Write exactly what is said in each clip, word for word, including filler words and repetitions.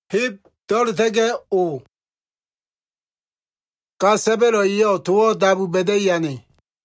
Hip Dortege O Kasebelo iyo tuo dabu bede yani.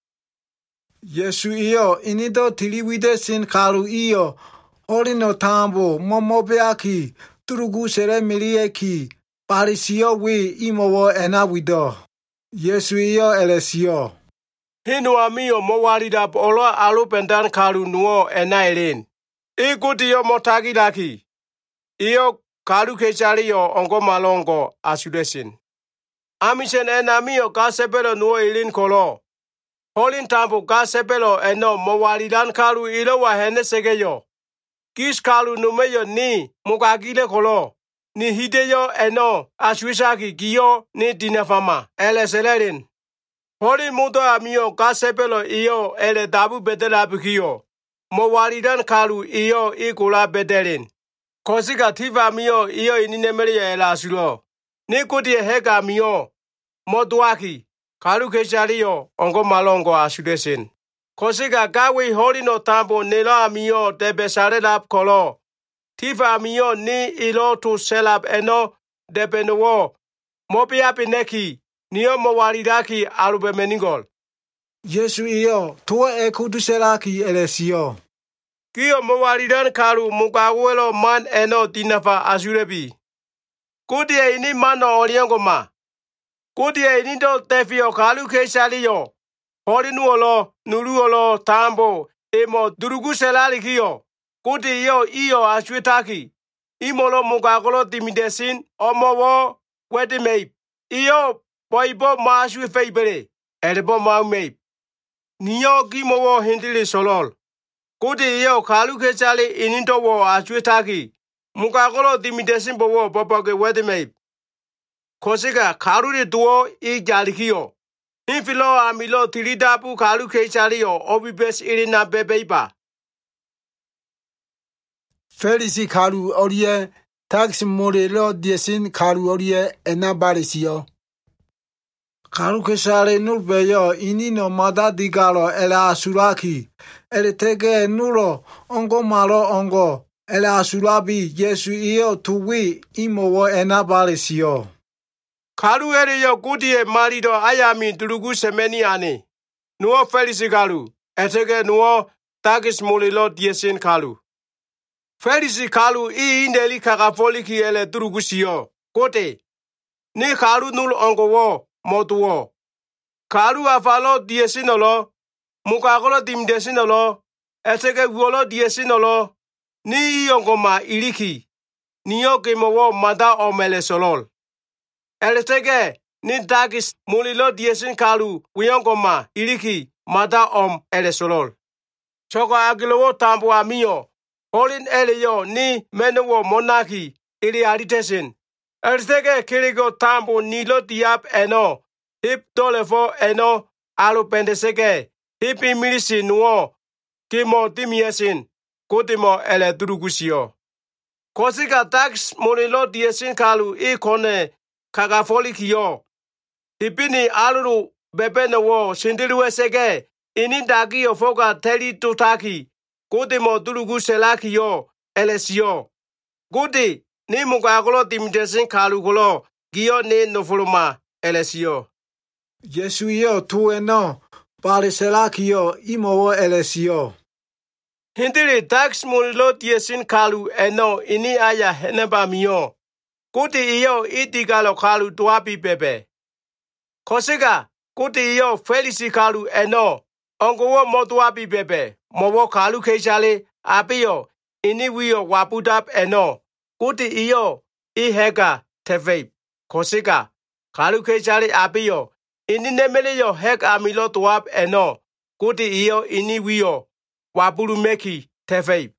Yesu iyo inido tiliwide sin kalu iyo Horino tambo momobeaki turugu sere milieki parisio wi imowo enawido. Yesu iyo elesio. Hinu amio mowarida olo alupendan kalu nuo enailen. Ikuti yo motagi laki. Iyo kalu kechari yo ongo malongo asudesin. Amisen enamio kasepelo nuo ilin kolo. Holin tambo kasepelo eno mowaridan kalu ilo wa hene segeyo. Kis kalu numeyo ni mukagile kolo. Ni hideyo eno aswisaki giyo ni dinefama eleselerin. Holi mudo amio kasepelo iyo ele dabu bedela bukiyo. Mowaridan kalu iyo ikula bedelin. Kosika tiva amio iyo ininemeri ele asulo. Ni kuti heka amio moduaki kalu kechariyo ongo malongo asudesin. Kosika gawi holi no tambo nila amio debesare lab kolo. Tiva amio ni ilo tu selab eno debenuo. Mopia pineki. Niyo mowaridaki alube meningol. Yesu iyo tuo ekuduseraki elesio. Kiyo mowaridan kalu mukawelo man eno tinafa asurebi. Kudie ini mano oriangoma. Kudie ini do tefio kalu kesaliyo. Holinuolo, nuruolo, tambo, emo durugu selali kiyo. Kudi iyo iyo asuetaki. Imolo mukakolo timidesin omowo wedimei. Iyo Boibo maasui feibere, erebo maumei. Niyo gimowo hindili solol. Kuti iyo kalu kechali ininto wo asuetaki. Mukakolo dimidesin bowo boboge wedimei. Kosika karuri duo i jalikiyo. Infilo amilo tilidapu kalu kechali yo obibes irina bebeiba. Felisi kalu orie tax morelo diesin kalu orie enabarisio. Kalu kesare nulbeyo inino mada digalo ele asuraki. Ele tege nulo ongo malo ongo. Ele asurabi Yesu iyo tuwi imowo enabarisio. Kalu ere yo kudie marido ayami durugu semeni ane. Nuo felisi kalu. Etege nuo tagis molilo diesin kalu. Felisi kalu i indeli kakafoliki ele durugu siyo. Kote. Ni kalu nul ongo wo. Motuo. Kalu afalo diesinolo. Mukakolo dim desinolo. Eteke wolo diesinolo. Ni yongoma iliki. Niyo kemowo mada omele solol. Eteke ni dagis mulilo diesin kalu wiyongoma iliki mada om ele solol. Choko agilowo tambo amio. Holin eleyo ni menewo monaki ili aritesin. Eteke kirigo tambo nilo diap eno. Hip dolefo eno alupendeseke. Hip imilisi nuo. Kimo timiesin. Kutimo ele durugusio. Kosika tax monilo diesin kalu i kone kagafolikio. Hipini aluru bebenewo sindilueseke. Ini dagi ofoga teli tutaki. Kutimo duruguselakio elesio. Kuti ni mukakolo timidesin kalu kolo. Giyo ni nofuluma elesio. Yesu iyo tu eno pariselakio imowo elesio. Hindili tax mulilo diesin kalu eno ini aya heneba mio. Kuti iyo itigalo kalu tuapi bebe. Kosika, kuti iyo felisi kalu eno. Ongowo motuapi bebe. Mowo kalu kechale apiyo. Ini wiyo wapudap eno. Kuti iyo ihega tefeip. Kosika, kalu kechale apiyo. Ini nemele yo hek amilo tuap eno. Kuti iyo ini wiyo. Wapulu meki tefeip.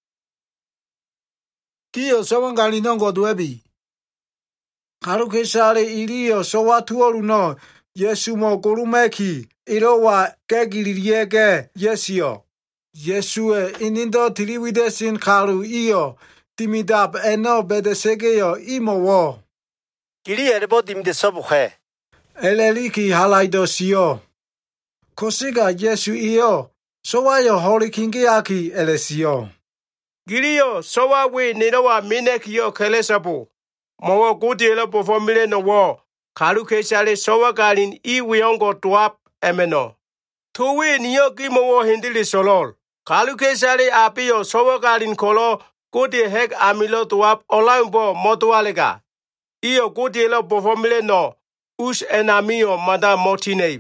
Kiyo sowangali nongo duebi. Kalu kesare iliyo sowa tuolu no. Yesu mo kurumeki. Ilo wa kegiliriege yesio. Yesue inindo tiliwidesin kalu iyo. Timidap eno bedesegeyo imowo. Kili erebo timdesobuhe. Eleliki halaidosio. Kosiga Yesu iyo. Sowayo holikingiaki elesio. Giliyo sowa we nilowa minekiyo kelesabu. Mawa kutielo performile no wo. Kalu keshale sowakalin I wiongo tuap emeno. Tuwe niyo kimowo hindili solol. Kalu keshale apio sowakalin kolo kuti hek amilo tuap olaimbo motualega. Iyo kutielo performile no us enamio mada motinave.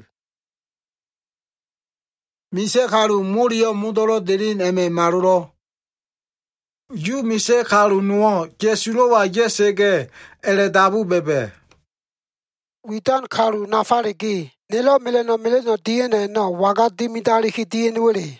Mise kalu murio mudoro delin eme maruro. Yu mise kalu nuo jesulo wa jesege ele dabu bebe. Witan kalu nafarigi. Nelo mileno mileno diene no waga dimitari ki diene wele.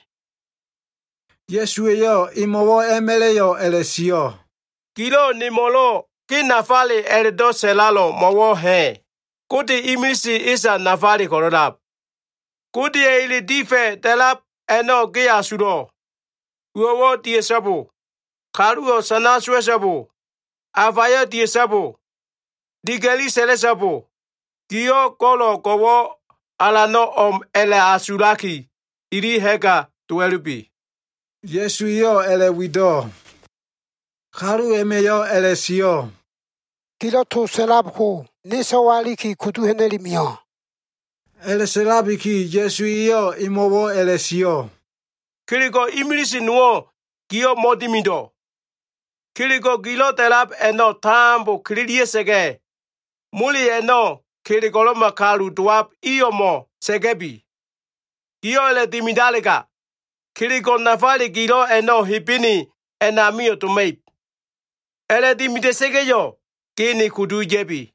Yesu yo imowo emele yo ele sio. Kilo ni molo ki nafali ele do selalo mowo he. Kuti imisi isa nafali korodap. Kuti e ili dife telap eno ki asuro. Uowo tie sabu. Karuo sana suwe sabu. Avaya tie sabu. Digeli sele sabu. Kio kolo kowo alano om ele asuraki. Iri heka tuelupi. Yesu yo ele wido. Karu eme yo ele sio. Kilo to selab ko. Nisa wali ki kutu heneli mio. Ele selabi ki Yesu yo imowo ele sio. Kiriko imilisi nuo kio modimido. Kiriko kilo telap eno tambo kiriye sege. Muli eno kiriko lo makalu tuap iyomo segebi. Kio ele timidalega. Kiriko nafali kilo eno hipini enamio tumeip. Ele timide sege yo kini kudu jebi.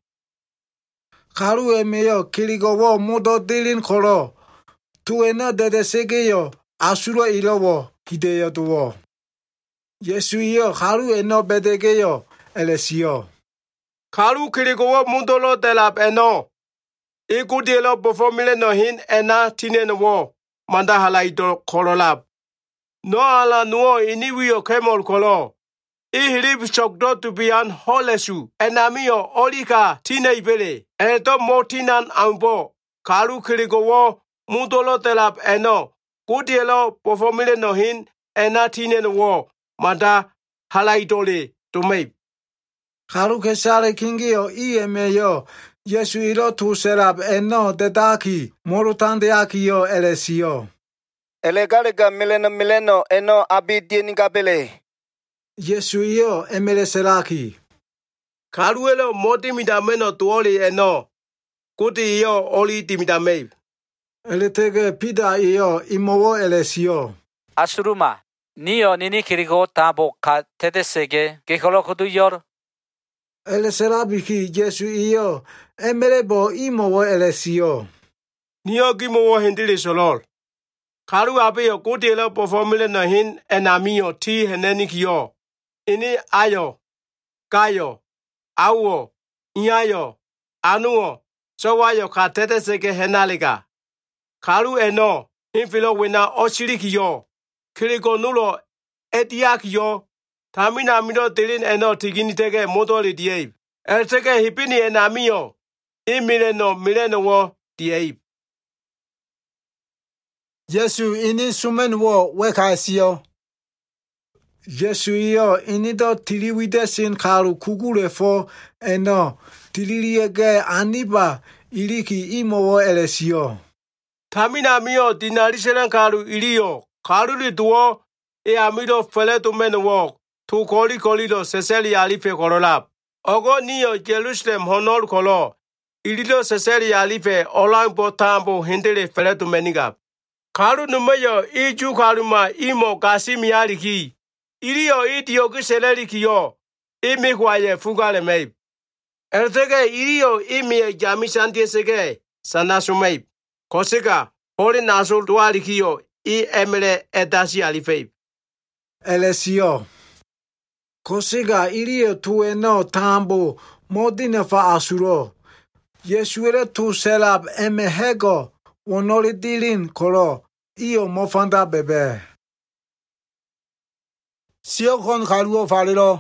Karu eme yo kiriko wo mudo dilin kolo. Tu ena dede sege yo asuro ilo wo hide yo tuwo. Yesu yo karu eno bedege yo ele sio. Karu kiriko wo mudolo telap eno. Ikudelo performile no hin ena tinen wo manda halaito kololap. No ala nuo iniwio kemol kolo. Ihirib chokdo tubian holesu enamio olika tine ibele. Eto motinan ambo. Karu kiriko wo mudolo telap eno. Kudelo performile no hin ena tinen wo manda halaitole tumeip. Karu kesare kingi yo I eme yo. Yesu ilo tu serap eno dedaki morutande aki yo ele sio. Ele galega mileno mileno eno abi dieni gabele. Yesu yo emele seraki. Karuelo moti midameno tuoli eno. Kuti yo oli timidame. Ele tege pida yo imowo ele sio. Asuruma, niyo nini kiriko tabo ka tedesege kekolo kudu yor. Ele serabi ki Yesu yo emele bo imowo ele sio. Niyo kimowo hindili solol. Karu abe yo kuti lo performile no hin enamio ti heneni kiyo. Ini ayo, kayo, awo, inyayo, anuo, sowayo ka tedesege henaliga. Karu eno, hinfilo wina oshiriki yo. Kiriko nulo etiaki yo. Tamina mido tilin eno tigini tege modoli diep. El tege hipini enamio. Imile no mileno wo diep. Yesu ini sumen wo weka sio. Yesu yo ini do tiliwide sin karu kugure fo eno tililiege aniba iliki imowo ele sio. Tamina mio dinaliselen karu iliyo. Karu li duo e amido feletu menwo. Tu koli koli do seseli alife kololap. Ogo niyo Jerusalem honor kolo. Ililo seseli alife olampo tambo hindele feletu menigap. Karu numeyo iju karuma imo kasimi aliki. Iliyo itiyo kiseleri kiyo. Imi kwaye fugale meip. Eltege iliyo imi jamisantie sege sanasumeip. Kosika holi nasul tuali kiyo I emele edasi alifeip. Ele sio. Kosiga iliyo tu eno tambo modine fa asuro. Yesu ele tu selab emehego wonoli dilin kolo iyo mofanda bebe. Sio kon karuo falilo.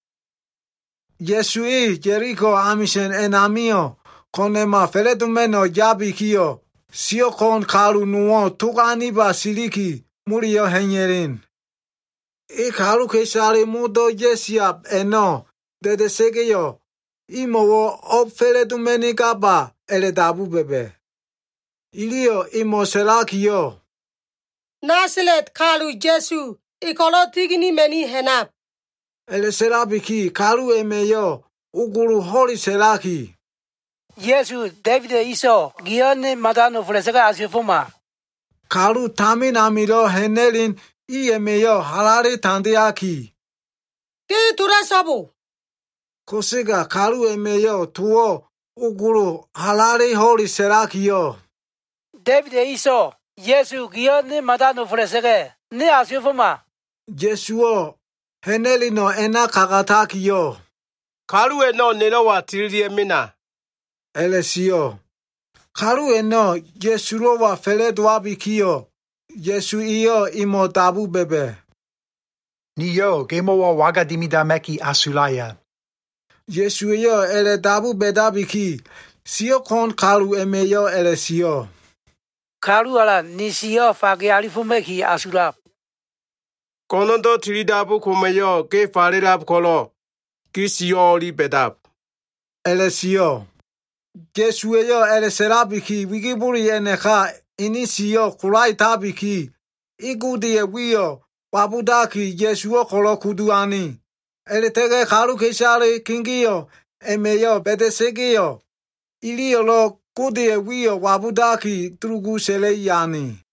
Yesu I Jericho amishen enamio konema feletumeno jabi kiyo. Sio kon karu nuo tukani basiliki muriyo henyerin. I karu kesare mudo yesiap eno dede segeyo Imo o fele tu meni kapa ele tabu bebe. Ilio imo selakio. Nasilet kalu Jesu ikolo tigini meni henap. Ele selabiki kalu emeyo uguru hori selaki. Yesu David iso gione madano fresega asifuma. Kalu tamin amilo henelin i emeyo halari tandiaki. Ki tura sabu. Kosiga kalu emeyo tuo uguru halari hori selakio. David iso Yesu gione madano fresega ne asifuma. Jesuo henelino ena kagatakio. Kalu eno nelo wa tiririe mina. Elesio. Kalu eno Jesulo wa fele dwabikio. Jesu iyo imo tabu bebe. Niyo gemo wa waga dimida meki asulaya. Jesu iyo ele tabu bedabiki. Sio kon kalu emeyo elesio. Kalu ala nisio fage alifumeki asula. Konondo tiridabu kumeyo ke farelab kolo. Kisio li bedab. Elesio. Jesu iyo ele serabiki wigiburi eneka inisio kulai tabiki. Igudi ewiyo wabudaki Jesuo kolo kuduani. Ele tege kalu keshare kingiyo emeyo bedesegio. Ilio lo kudi ewiyo wabudaki trugu sele yani.